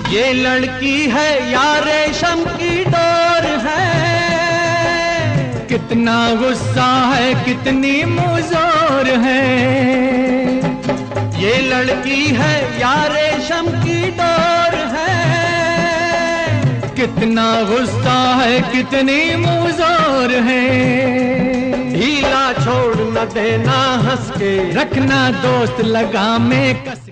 ये लड़की है या रेशम की डोर है, कितना गुस्सा है कितनी मुज़ोर है। ये लड़की है या रेशम की डोर है, कितना गुस्सा है कितनी मुज़ोर है। ढीला छोड़ न देना हंस के, रखना दोस्त लगा में कस